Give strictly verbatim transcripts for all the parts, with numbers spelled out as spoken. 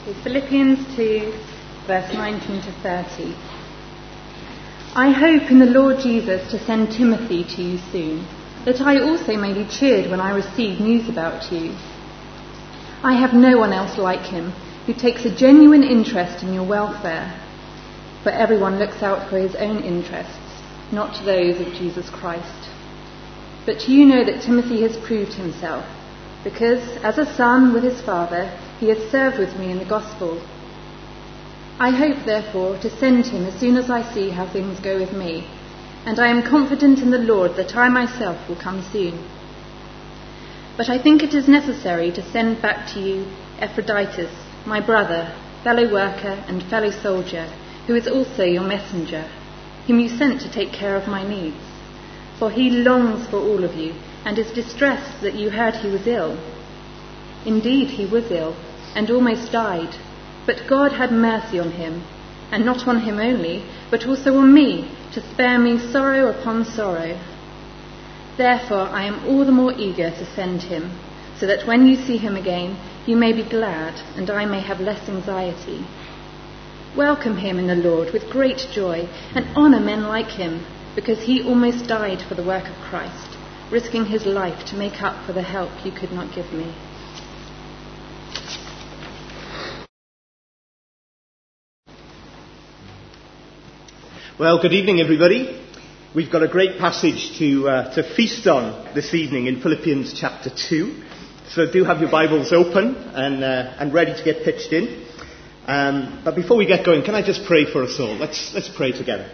So Philippians two, verse nineteen to thirty. I hope in the Lord Jesus to send Timothy to you soon, that I also may be cheered when I receive news about you. I have no one else like him, who takes a genuine interest in your welfare. For everyone looks out for his own interests, not those of Jesus Christ. But you know that Timothy has proved himself, because, as a son with his father, he has served with me in the gospel. I hope, therefore, to send him as soon as I see how things go with me, and I am confident in the Lord that I myself will come soon. But I think it is necessary to send back to you Epaphroditus, my brother, fellow worker and fellow soldier, who is also your messenger, whom you sent to take care of my needs. For he longs for all of you, and is distressed that you heard he was ill. Indeed, he was ill, and almost died. But God had mercy on him, and not on him only, but also on me, to spare me sorrow upon sorrow. Therefore I am all the more eager to send him, so that when you see him again, you may be glad, and I may have less anxiety. Welcome him in the Lord with great joy, and honour men like him, because he almost died for the work of Christ, risking his life to make up for the help you could not give me. Well, good evening, everybody. We've got a great passage to uh, to feast on this evening in Philippians chapter two. So do have your Bibles open and uh, and ready to get pitched in. Um, but before we get going, can I just pray for us all? Let's let's pray together.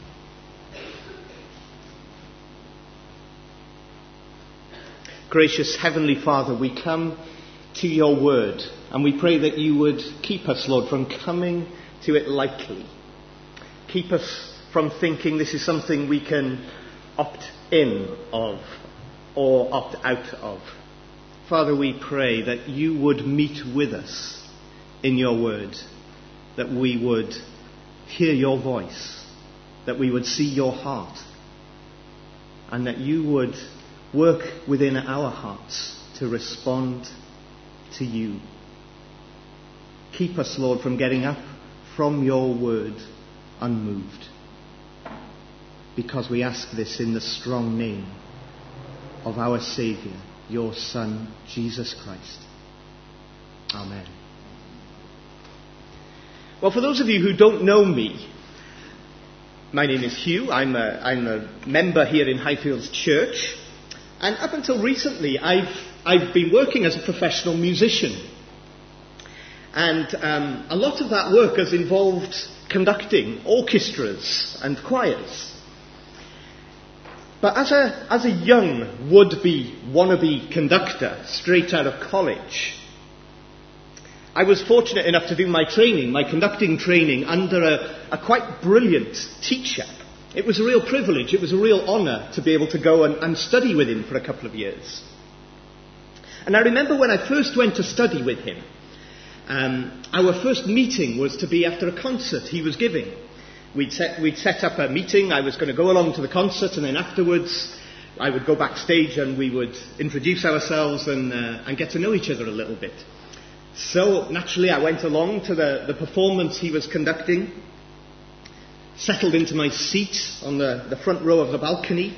Gracious Heavenly Father, we come to your word, and we pray that you would keep us, Lord, from coming to it lightly. Keep us from thinking this is something we can opt in of or opt out of. Father, we pray that you would meet with us in your word, that we would hear your voice, that we would see your heart, and that you would work within our hearts to respond to you. Keep us, Lord, from getting up from your word unmoved, because we ask this in the strong name of our Saviour, your Son, Jesus Christ. Amen. Well, for those of you who don't know me, my name is Hugh. I'm a, I'm a member here in Highfields Church, and up until recently I've, I've been working as a professional musician. And um, a lot of that work has involved conducting orchestras and choirs. But as a, as a young would-be, wannabe conductor straight out of college, I was fortunate enough to do my training, my conducting training, under a, a quite brilliant teacher. It was a real privilege, it was a real honour to be able to go and, and study with him for a couple of years. And I remember when I first went to study with him, Um, our first meeting was to be after a concert he was giving. We'd set, we'd set up a meeting. I was going to go along to the concert, and then afterwards I would go backstage and we would introduce ourselves and, uh, and get to know each other a little bit. So naturally I went along to the, the performance he was conducting, settled into my seat on the, the front row of the balcony,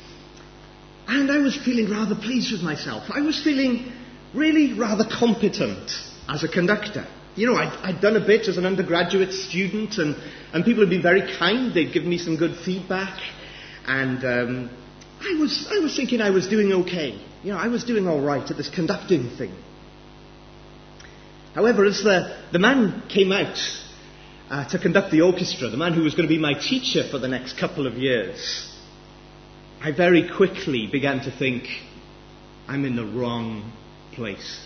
and I was feeling rather pleased with myself. I was feeling really rather competent as a conductor. You know, I'd, I'd done a bit as an undergraduate student, and, and people had been very kind. They'd given me some good feedback, and um, I was I was thinking I was doing okay. You know, I was doing all right at this conducting thing. However, as the, the man came out uh, to conduct the orchestra, the man who was going to be my teacher for the next couple of years, I very quickly began to think, I'm in the wrong place.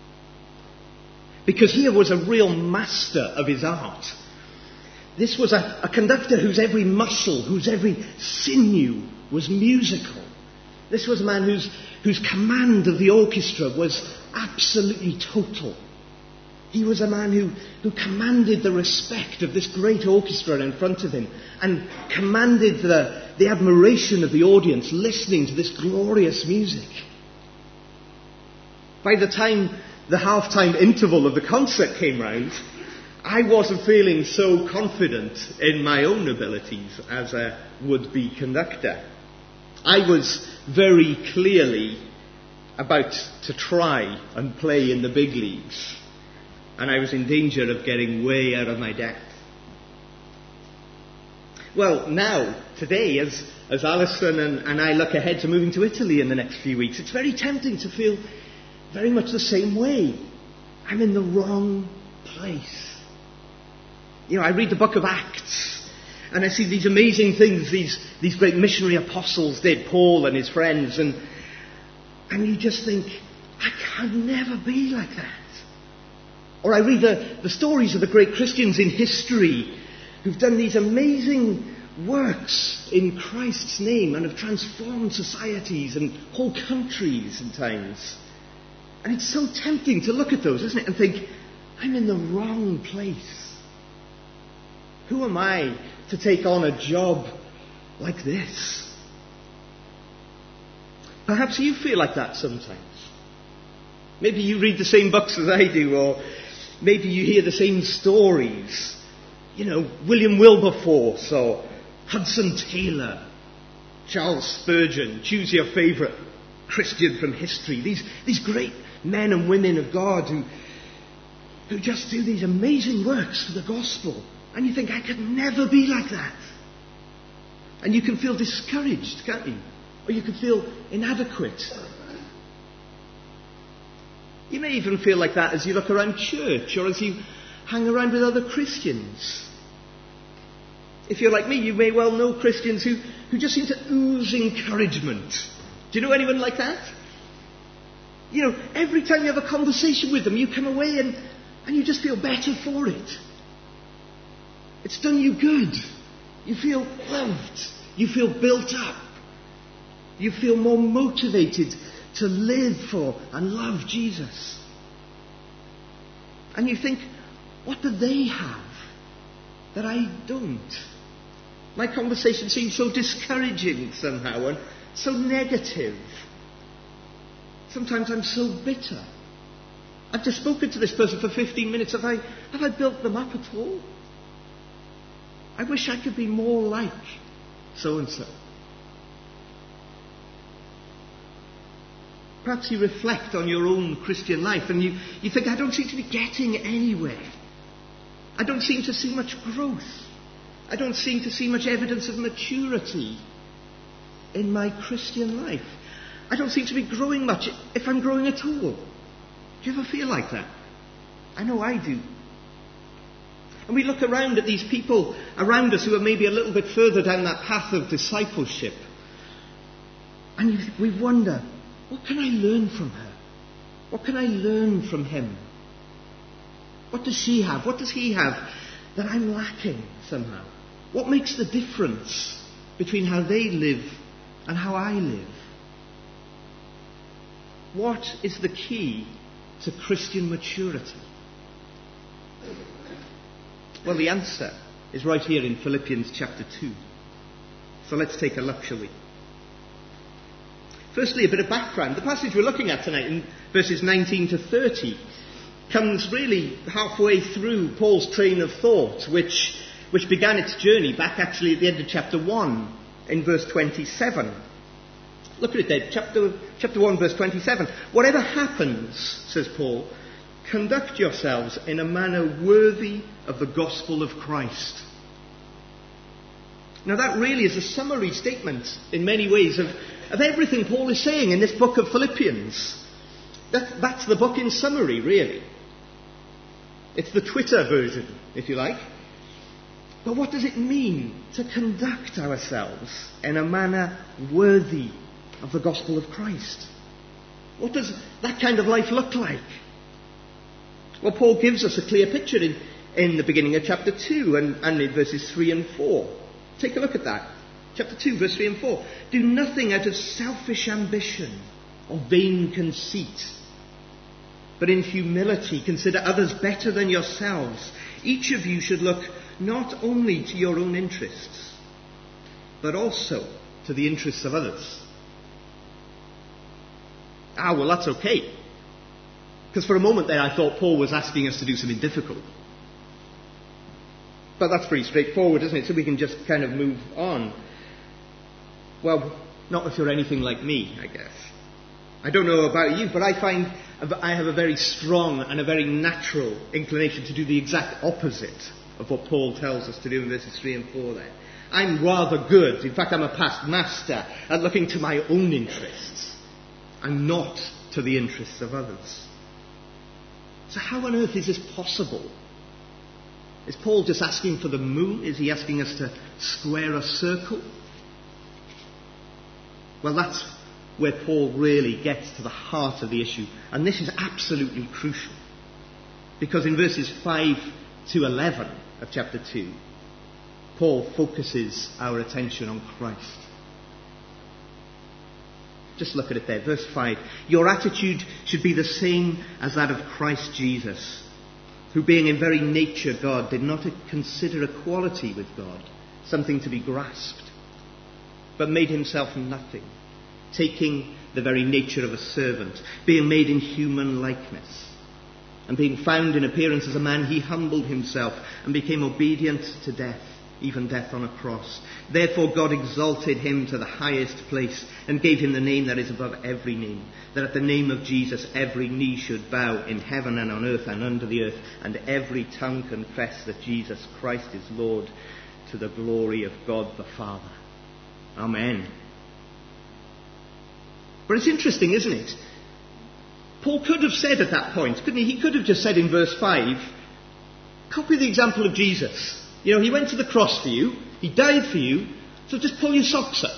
Because here was a real master of his art. This was a, a conductor whose every muscle, whose every sinew was musical. This was a man whose, whose command of the orchestra was absolutely total. He was a man who, who commanded the respect of this great orchestra in front of him, and commanded the, the admiration of the audience listening to this glorious music. By the time the half-time interval of the concert came round, I wasn't feeling so confident in my own abilities as a would-be conductor. I was very clearly about to try and play in the big leagues, and I was in danger of getting way out of my depth. Well, now, today, as, as Alison and, and I look ahead to moving to Italy in the next few weeks, it's very tempting to feel very much the same way. I'm in the wrong place. You know, I read the book of Acts, and I see these amazing things these, these great missionary apostles did, Paul and his friends, and, and you just think, I can never be like that. Or I read the, the stories of the great Christians in history who've done these amazing works in Christ's name and have transformed societies and whole countries in times. And it's so tempting to look at those, isn't it, and think, I'm in the wrong place. Who am I to take on a job like this? Perhaps you feel like that sometimes. Maybe you read the same books as I do, or maybe you hear the same stories. You know, William Wilberforce or Hudson Taylor, Charles Spurgeon, choose your favourite Christian from history. These, these great men and women of God who, who just do these amazing works for the gospel. And you think, I could never be like that. And you can feel discouraged, can't you? Or you can feel inadequate. You may even feel like that as you look around church or as you hang around with other Christians. If you're like me, you may well know Christians who, who just seem to ooze encouragement. Do you know anyone like that? You know, every time you have a conversation with them, you come away and, and you just feel better for it. It's done you good. You feel loved. You feel built up. You feel more motivated to live for and love Jesus. And you think, what do they have that I don't? My conversation seems so discouraging somehow and so negative. Sometimes I'm so bitter. I've just spoken to this person for fifteen minutes. Have I, have I built them up at all? I wish I could be more like so-and-so. Perhaps you reflect on your own Christian life and you, you think, I don't seem to be getting anywhere. I don't seem to see much growth. I don't seem to see much evidence of maturity in my Christian life. I don't seem to be growing much, if I'm growing at all. Do you ever feel like that? I know I do. And we look around at these people around us who are maybe a little bit further down that path of discipleship. And we wonder, what can I learn from her? What can I learn from him? What does she have? What does he have that I'm lacking somehow? What makes the difference between how they live and how I live? What is the key to Christian maturity? Well, the answer is right here in Philippians chapter two. So let's take a look, shall we? Firstly, a bit of background. The passage we're looking at tonight in verses nineteen to thirty comes really halfway through Paul's train of thought, which, which began its journey back actually at the end of chapter one in verse twenty-seven. Look at it there, chapter, chapter one, verse twenty-seven. Whatever happens, says Paul, conduct yourselves in a manner worthy of the gospel of Christ. Now that really is a summary statement in many ways of, of everything Paul is saying in this book of Philippians. That, that's the book in summary, really. It's the Twitter version, if you like. But what does it mean to conduct ourselves in a manner worthy of the gospel of Christ? What does that kind of life look like? Well, Paul gives us a clear picture in, in the beginning of chapter two and, and in verses three and four. Take a look at that. Chapter two, verse three and four. Do nothing out of selfish ambition or vain conceit, but in humility consider others better than yourselves. Each of you should look not only to your own interests, but also to the interests of others. Ah, well, that's okay. Because for a moment there I thought Paul was asking us to do something difficult. But that's pretty straightforward, isn't it? So we can just kind of move on. Well, not if you're anything like me, I guess. I don't know about you, but I find I have a very strong and a very natural inclination to do the exact opposite of what Paul tells us to do in verses three and four there. I'm rather good. In fact, I'm a past master at looking to my own interests and not to the interests of others. So how on earth is this possible? Is Paul just asking for the moon? Is he asking us to square a circle? Well, that's where Paul really gets to the heart of the issue. And this is absolutely crucial. Because in verses five to eleven of chapter two, Paul focuses our attention on Christ. Just look at it there. Verse five. Your attitude should be the same as that of Christ Jesus, who being in very nature God, did not consider equality with God something to be grasped, but made himself nothing, taking the very nature of a servant, being made in human likeness. And being found in appearance as a man, he humbled himself and became obedient to death, even death on a cross. Therefore God exalted him to the highest place and gave him the name that is above every name, that at the name of Jesus every knee should bow in heaven and on earth and under the earth, and every tongue confess that Jesus Christ is Lord, to the glory of God the Father. Amen. But it's interesting, isn't it? Paul could have said at that point, couldn't he? He could have just said in verse five, copy the example of Jesus. You know, he went to the cross for you. He died for you. So just pull your socks up.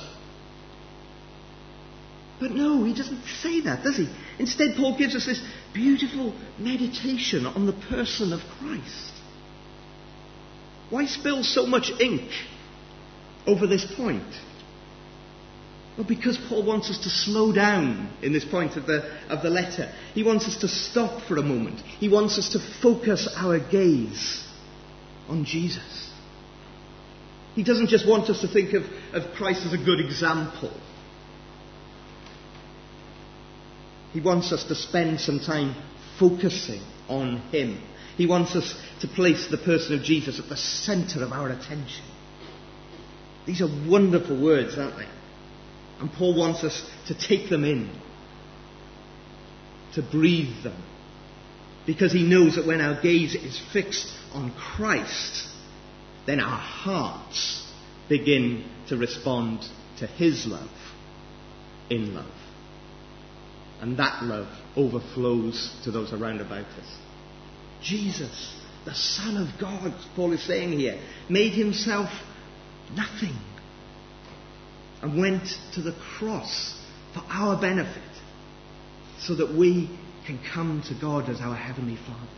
But no, he doesn't say that, does he? Instead, Paul gives us this beautiful meditation on the person of Christ. Why spill so much ink over this point? Well, because Paul wants us to slow down in this point of the, of the letter. He wants us to stop for a moment. He wants us to focus our gaze on Jesus. He doesn't just want us to think of, of Christ as a good example. He wants us to spend some time focusing on him. He wants us to place the person of Jesus at the centre of our attention. These are wonderful words, aren't they? And Paul wants us to take them in, to breathe them, because he knows that when our gaze is fixed on Christ, then our hearts begin to respond to his love in love. And that love overflows to those around about us. Jesus, the Son of God, Paul is saying here, made himself nothing and went to the cross for our benefit so that we can come to God as our Heavenly Father.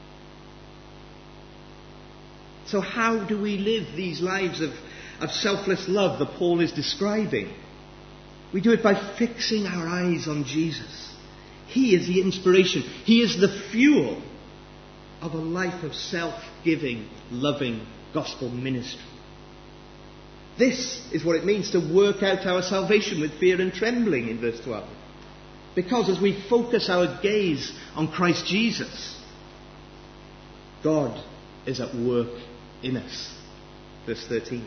So how do we live these lives of, of selfless love that Paul is describing? We do it by fixing our eyes on Jesus. He is the inspiration. He is the fuel of a life of self-giving, loving gospel ministry. This is what it means to work out our salvation with fear and trembling in verse twelve. Because as we focus our gaze on Christ Jesus, God is at work in us. Verse thirteen.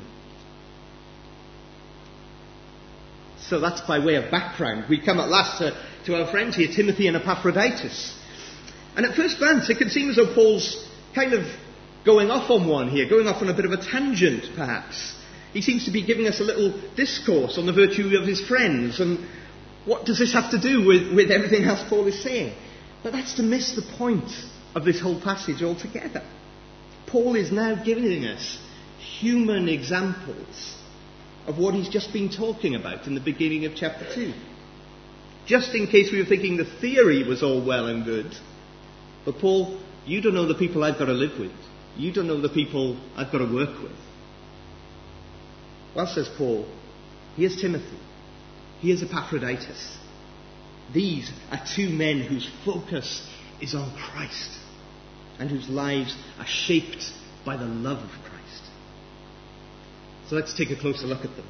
So that's by way of background. We come at last to, to our friends here, Timothy and Epaphroditus. And at first glance, it can seem as though Paul's kind of going off on one here, going off on a bit of a tangent, perhaps. He seems to be giving us a little discourse on the virtue of his friends. And what does this have to do with, with everything else Paul is saying? But that's to miss the point of this whole passage altogether. Paul is now giving us human examples of what he's just been talking about in the beginning of chapter two. Just in case we were thinking the theory was all well and good. But Paul, you don't know the people I've got to live with. You don't know the people I've got to work with. Well, says Paul, here's Timothy. Here's Epaphroditus. These are two men whose focus is on Christ and whose lives are shaped by the love of Christ. So let's take a closer look at them.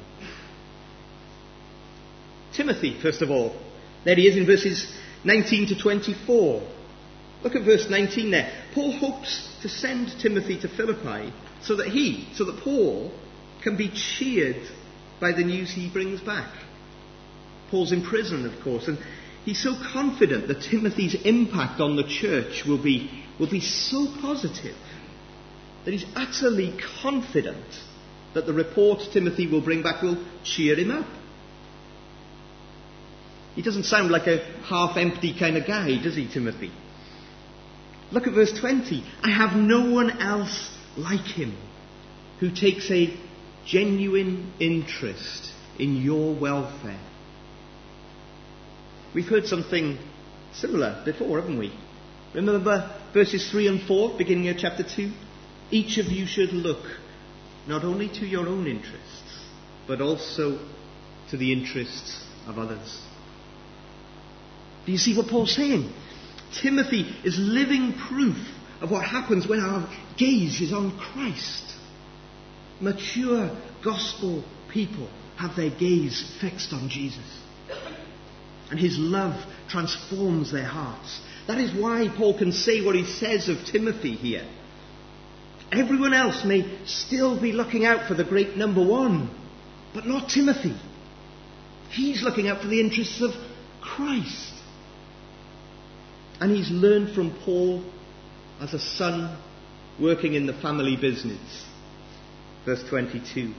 Timothy, first of all. There he is in verses nineteen to twenty-four. Look at verse nineteen there. Paul hopes to send Timothy to Philippi so that he, so that Paul can be cheered by the news he brings back. Paul's in prison, of course, and he's so confident that Timothy's impact on the church will be, will be so positive that he's utterly confident that the report Timothy will bring back will cheer him up. He doesn't sound like a half-empty kind of guy, does he, Timothy? Look at verse twenty. I have no one else like him who takes a genuine interest in your welfare. We've heard something similar before, haven't we? Remember verses three and four, beginning of chapter two? Each of you should look not only to your own interests, but also to the interests of others. Do you see what Paul's saying? Timothy is living proof of what happens when our gaze is on Christ. Mature gospel people have their gaze fixed on Jesus. And his love transforms their hearts. That is why Paul can say what he says of Timothy here. Everyone else may still be looking out for the great number one, but not Timothy. He's looking out for the interests of Christ. And he's learned from Paul as a son working in the family business. Verse twenty-two.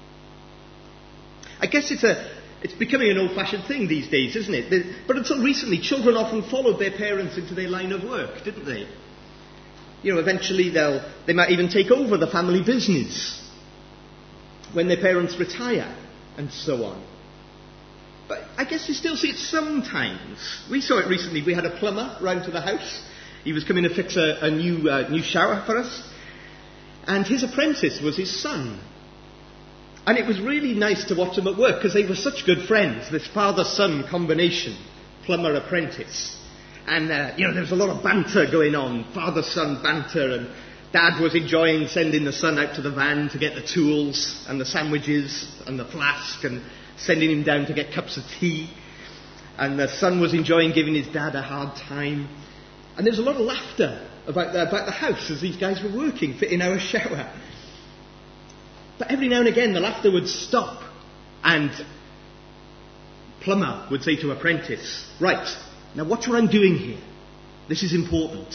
I guess it's a it's becoming an old-fashioned thing these days, isn't it? But until recently, children often followed their parents into their line of work, didn't they? You know, eventually they'll they might even take over the family business when their parents retire, and so on. But I guess you still see it sometimes. We saw it recently. We had a plumber round to the house. He was coming to fix a, a new uh, new shower for us. And his apprentice was his son. And it was really nice to watch them at work because they were such good friends, this father-son combination, plumber-apprentice. And, uh, you know, there was a lot of banter going on, father-son banter, and Dad was enjoying sending the son out to the van to get the tools and the sandwiches and the flask and sending him down to get cups of tea. And the son was enjoying giving his dad a hard time. And there was a lot of laughter about the, about the house as these guys were working, fitting our shower. But every now and again the laughter would stop and plumber would say to apprentice, right, now watch what I'm doing here. This is important.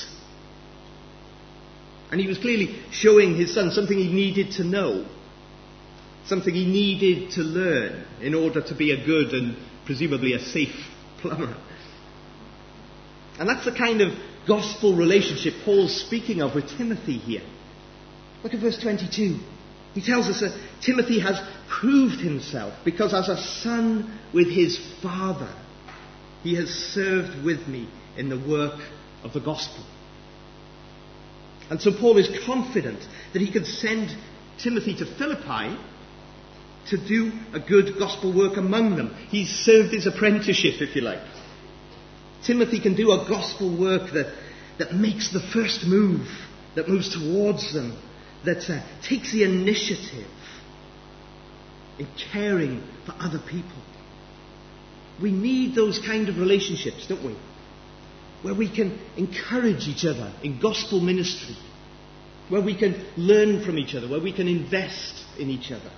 And he was clearly showing his son something he needed to know. Something he needed to learn in order to be a good and presumably a safe plumber. And that's the kind of gospel relationship Paul's speaking of with Timothy here. Look at verse twenty-two. He tells us that Timothy has proved himself because as a son with his father, he has served with me in the work of the gospel. And so Paul is confident that he could send Timothy to Philippi to do a good gospel work among them. He's served his apprenticeship, if you like. Timothy can do a gospel work that, that makes the first move, that moves towards them, that uh, takes the initiative in caring for other people. We need those kind of relationships, don't we? Where we can encourage each other in gospel ministry, where we can learn from each other, where we can invest in each other.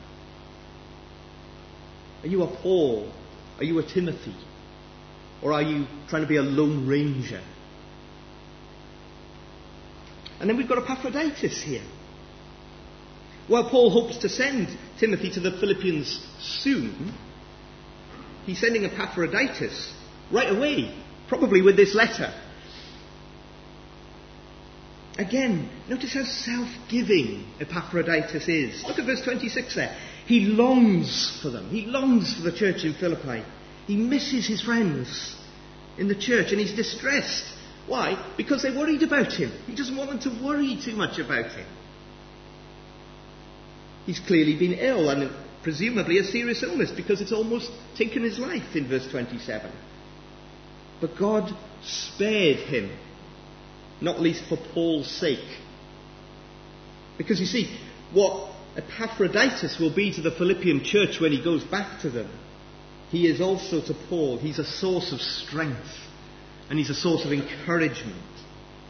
Are you a Paul? Are you a Timothy? Or are you trying to be a lone ranger? And then we've got Epaphroditus here. While Paul hopes to send Timothy to the Philippians soon, he's sending Epaphroditus right away, probably with this letter. Again, notice how self-giving Epaphroditus is. Look at verse twenty-six there. He longs for them. He longs for the church in Philippi. He misses his friends in the church and he's distressed. Why? Because they're worried about him. He doesn't want them to worry too much about him. He's clearly been ill, and presumably a serious illness, because it's almost taken his life in verse twenty-seven. But God spared him, not least for Paul's sake. Because you see, what Epaphroditus will be to the Philippian church when he goes back to them, he is also to Paul. He's a source of strength, and he's a source of encouragement.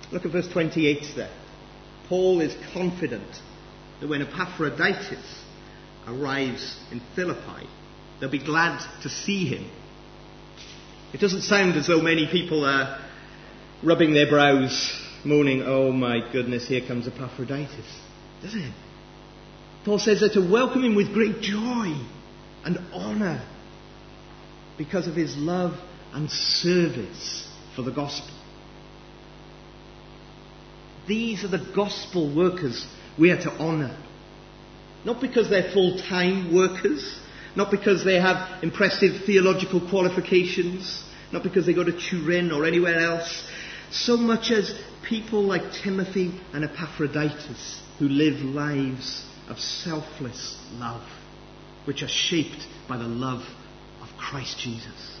Look at verse twenty-eight there. Paul is confident that when Epaphroditus arrives in Philippi, they'll be glad to see him. It doesn't sound as though many people are rubbing their brows, moaning, oh my goodness, here comes Epaphroditus, does it? Paul says they're to welcome him with great joy and honour because of his love and service for the gospel. These are the gospel workers we are to honour. Not because they're full-time workers, not because they have impressive theological qualifications, not because they go to Turin or anywhere else, so much as people like Timothy and Epaphroditus who live lives of selfless love, which are shaped by the love of Christ Jesus.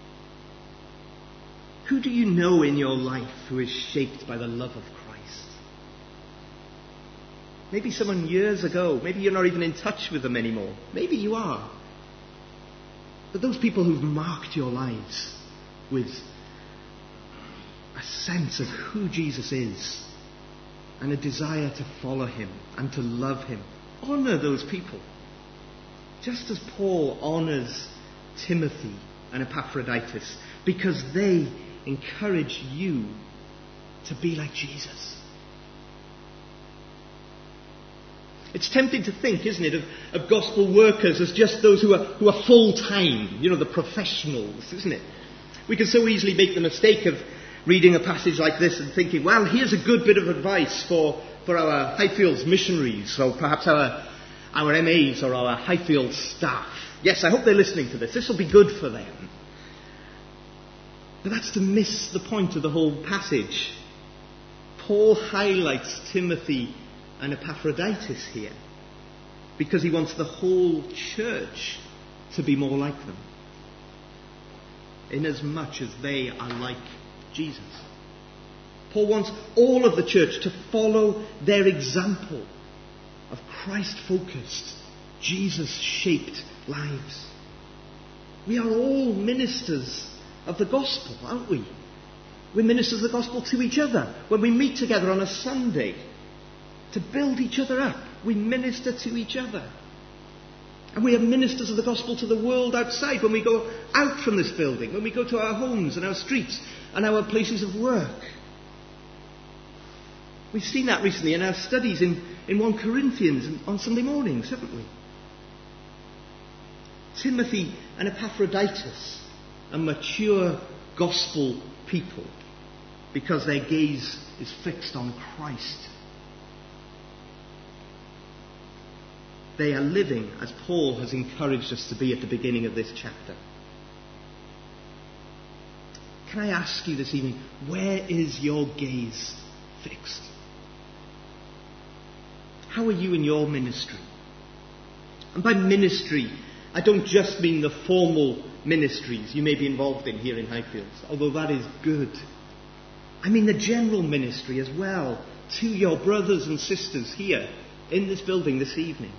Who do you know in your life who is shaped by the love of Christ? Maybe someone years ago, maybe you're not even in touch with them anymore. Maybe you are. But those people who've marked your lives with a sense of who Jesus is and a desire to follow him and to love him, honour those people. Just as Paul honours Timothy and Epaphroditus, because they encourage you to be like Jesus. It's tempting to think, isn't it, of, of gospel workers as just those who are, who are full-time, you know, the professionals, isn't it? We can so easily make the mistake of reading a passage like this and thinking, well, here's a good bit of advice for, for our Highfields missionaries, or perhaps our, our M As or our Highfields staff. Yes, I hope they're listening to this. This will be good for them. But that's to miss the point of the whole passage. Paul highlights Timothy and Epaphroditus here because he wants the whole church to be more like them, inasmuch as they are like Jesus. Paul wants all of the church to follow their example of Christ-focused, Jesus-shaped lives. We are all ministers of the gospel, aren't we? We're ministers of the gospel to each other. When we meet together on a Sunday to build each other up, we minister to each other. And we are ministers of the gospel to the world outside when we go out from this building, when we go to our homes and our streets and our places of work. We've seen that recently in our studies in, in First Corinthians on Sunday mornings, haven't we? Timothy and Epaphroditus are mature gospel people because their gaze is fixed on Christ. They are living as Paul has encouraged us to be at the beginning of this chapter. Can I ask you this evening, where is your gaze fixed? How are you in your ministry? And by ministry, I don't just mean the formal ministries you may be involved in here in Highfields, although that is good. I mean the general ministry as well, to your brothers and sisters here in this building this evening.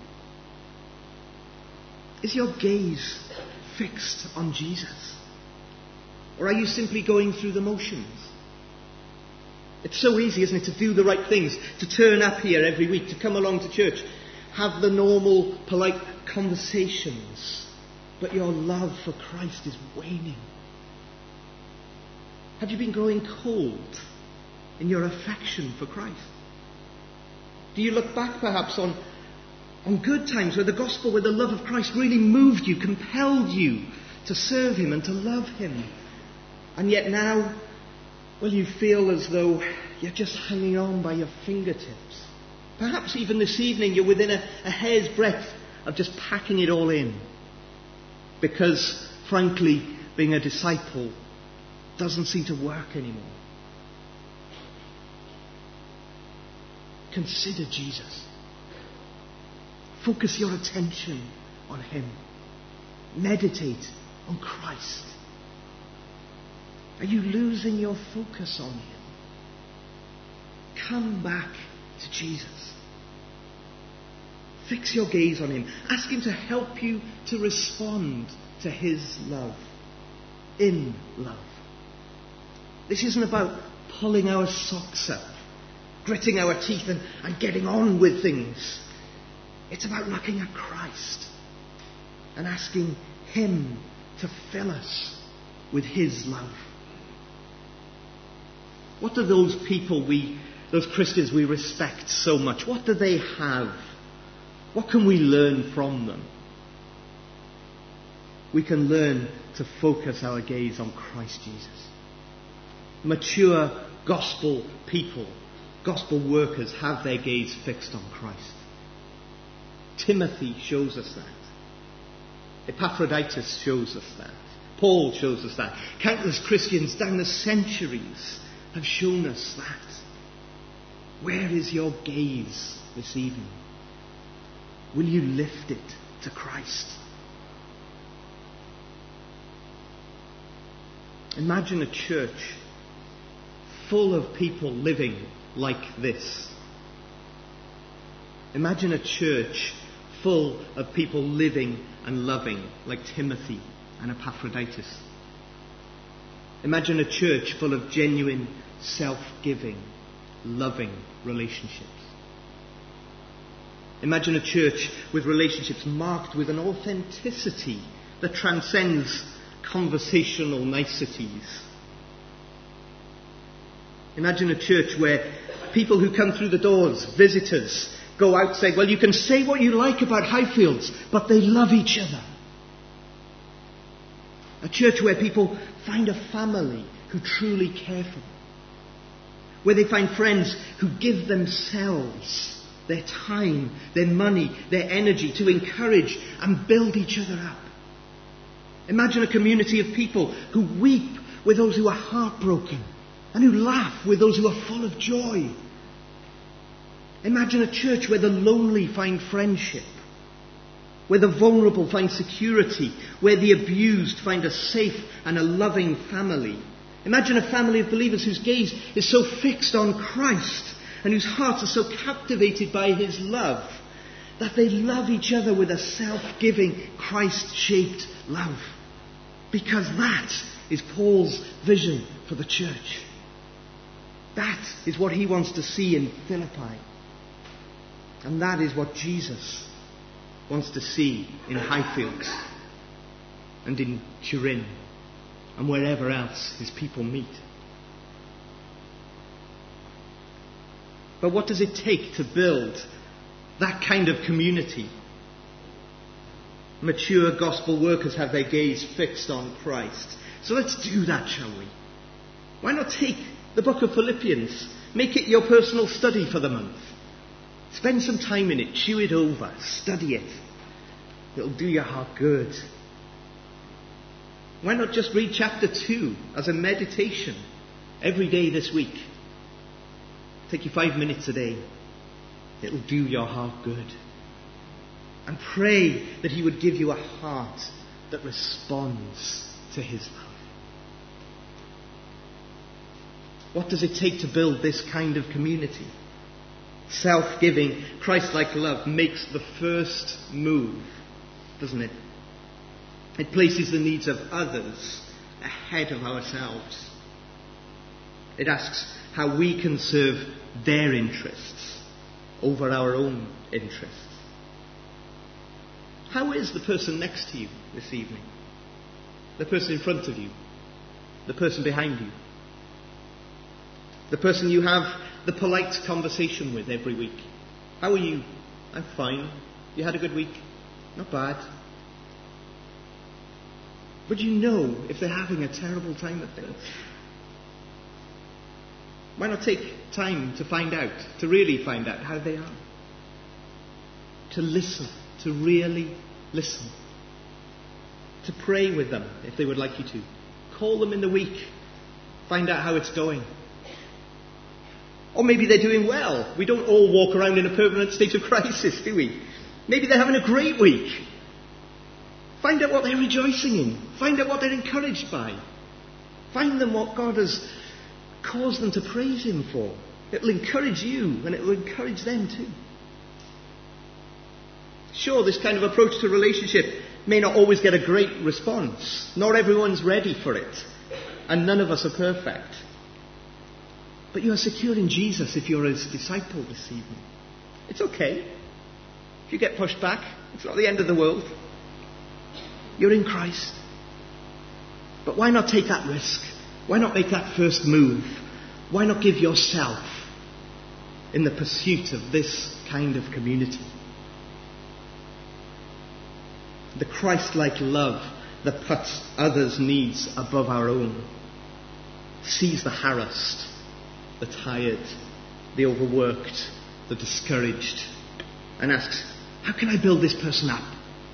Is your gaze fixed on Jesus? Or are you simply going through the motions? It's so easy, isn't it, to do the right things, to turn up here every week, to come along to church, have the normal, polite conversations, but your love for Christ is waning. Have you been growing cold in your affection for Christ? Do you look back perhaps on, on good times where the gospel, where the love of Christ really moved you, compelled you to serve him and to love him? And yet now, well, you feel as though you're just hanging on by your fingertips. Perhaps even this evening you're within a, a hair's breadth of just packing it all in. Because, frankly, being a disciple doesn't seem to work anymore. Consider Jesus. Focus your attention on him. Meditate on Christ. Are you losing your focus on him? Come back to Jesus. Fix your gaze on him. Ask him to help you to respond to his love. In love. This isn't about pulling our socks up, gritting our teeth and, and getting on with things. It's about looking at Christ and asking him to fill us with his love. What do those people we, those Christians we respect so much, what do they have? What can we learn from them? We can learn to focus our gaze on Christ Jesus. Mature gospel people, gospel workers have their gaze fixed on Christ. Timothy shows us that. Epaphroditus shows us that. Paul shows us that. Countless Christians down the centuries have shown us that. Where is your gaze this evening? Will you lift it to Christ? Imagine a church full of people living like this. Imagine a church full of people living and loving like Timothy and Epaphroditus. Imagine a church full of genuine, self-giving, loving relationships. Imagine a church with relationships marked with an authenticity that transcends conversational niceties. Imagine a church where people who come through the doors, visitors, go out saying, well, you can say what you like about Highfields, but they love each other. A church where people find a family who truly care for them. Where they find friends who give themselves, their time, their money, their energy to encourage and build each other up. Imagine a community of people who weep with those who are heartbroken and who laugh with those who are full of joy. Imagine a church where the lonely find friendship, where the vulnerable find security, where the abused find a safe and a loving family. Imagine a family of believers whose gaze is so fixed on Christ and whose hearts are so captivated by his love that they love each other with a self-giving, Christ-shaped love. Because that is Paul's vision for the church. That is what he wants to see in Philippi. And that is what Jesus wants to see in Highfields and in Turin and wherever else his people meet. But what does it take to build that kind of community? Mature gospel workers have their gaze fixed on Christ. So let's do that, shall we? Why not take the book of Philippians, make it your personal study for the month. Spend some time in it, chew it over, study it. It'll do your heart good. Why not just read chapter two as a meditation every day this week? Take you five minutes a day. It'll do your heart good. And pray that he would give you a heart that responds to his love. What does it take to build this kind of community? Self-giving, Christ-like love makes the first move, doesn't it? It places the needs of others ahead of ourselves. It asks how we can serve their interests over our own interests. How is the person next to you this evening? The person in front of you? The person behind you? The person you have the polite conversation with every week? How are you? I'm fine. You had a good week? Not bad. But you know if they're having a terrible time at things. Why not take time to find out, to really find out how they are? To listen, to really listen. To pray with them if they would like you to. Call them in the week. Find out how it's going. Or maybe they're doing well. We don't all walk around in a permanent state of crisis, do we? Maybe they're having a great week. Find out what they're rejoicing in. Find out what they're encouraged by. Find them what God has caused them to praise him for. It'll encourage you and it will encourage them too. Sure, this kind of approach to relationship may not always get a great response. Not everyone's ready for it. And none of us are perfect. But you are secure in Jesus if you're his disciple this evening. It's okay. If you get pushed back, it's not the end of the world. You're in Christ. But why not take that risk? Why not make that first move? Why not give yourself in the pursuit of this kind of community? The Christ-like love that puts others' needs above our own, sees the harassed, the tired, the overworked, the discouraged, and asks, how can I build this person up?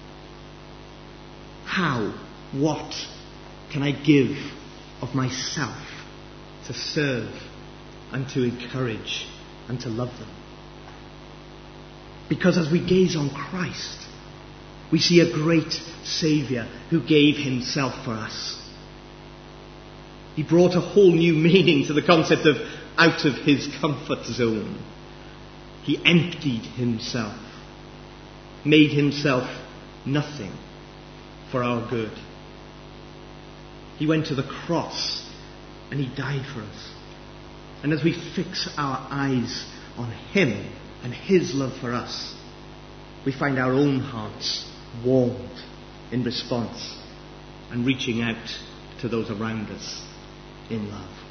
How, what can I give of myself to serve and to encourage and to love them? Because as we gaze on Christ, we see a great Saviour who gave himself for us. He brought a whole new meaning to the concept of out of his comfort zone. He emptied himself, made himself nothing for our good. He went to the cross and he died for us. And as we fix our eyes on him and his love for us, we find our own hearts warmed in response and reaching out to those around us in love.